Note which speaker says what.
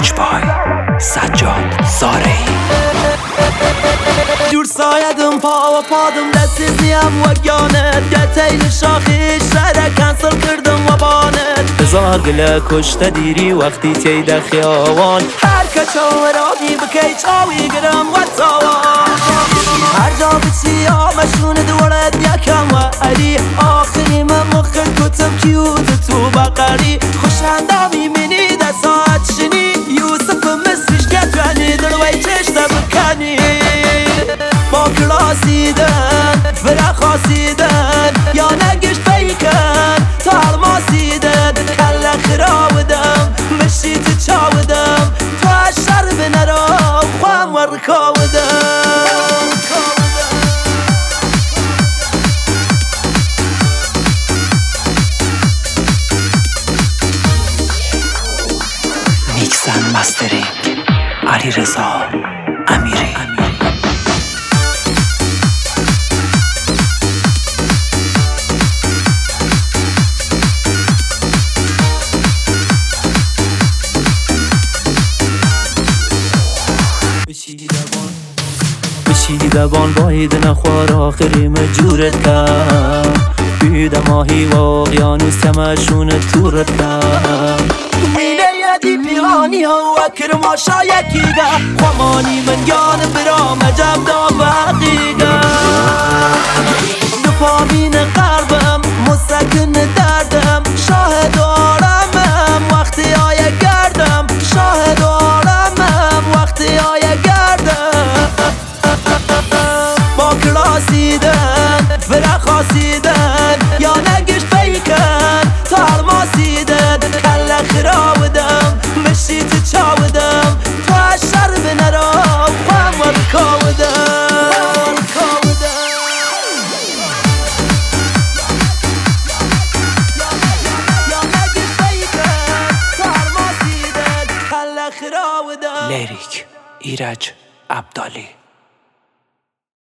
Speaker 1: پانچبای سجاد زارعی
Speaker 2: جور سایدم پا و پادم دستیز نیم و گیانت گتیل شاخی شهر کنسل کردم و بانت هزار گله کشته دیری وقتی تیده خیاوان هر کچاورانی بکی چاوی گرم و تاوان هر جا بچی آمشون دورت یکم و علی آخری من مخت کتم کیوت تو بقری خوشنده میمینی در ساعت شنی یوسف مصریش گتونی دروی چشته بکنی با کلاسیدن فرا خاصیدن یا نگشت بیکن تا الماسیدن کل خراودم مشی تو چاودم تا شر بنرام خوام ورکاودم
Speaker 1: میکسن مسترینگ علیرضا امیری
Speaker 2: بشی دبان باید نخوار آخری مجورت کم بیده ماهی و اقیانوس کمشون تورت کم مینه یدی پیغانی ها و کرما شایکیگه خوامانی من گان برام عجب دا بقیگه دو پامین قربم مستکن دردم شاهد آرامم وقتی آیه گردم شاهد آرامم وقتی آیه گردم با کلاسیدن فرا خاصیدن یا نگشت بیکن تا الماسیدن کل خراودم مشی تو چاودم تا شر بنرام خوام ورکاودم یا نگشت بیکن تا الماسیدن کل خراودم
Speaker 1: لیریک ایرج عبدالی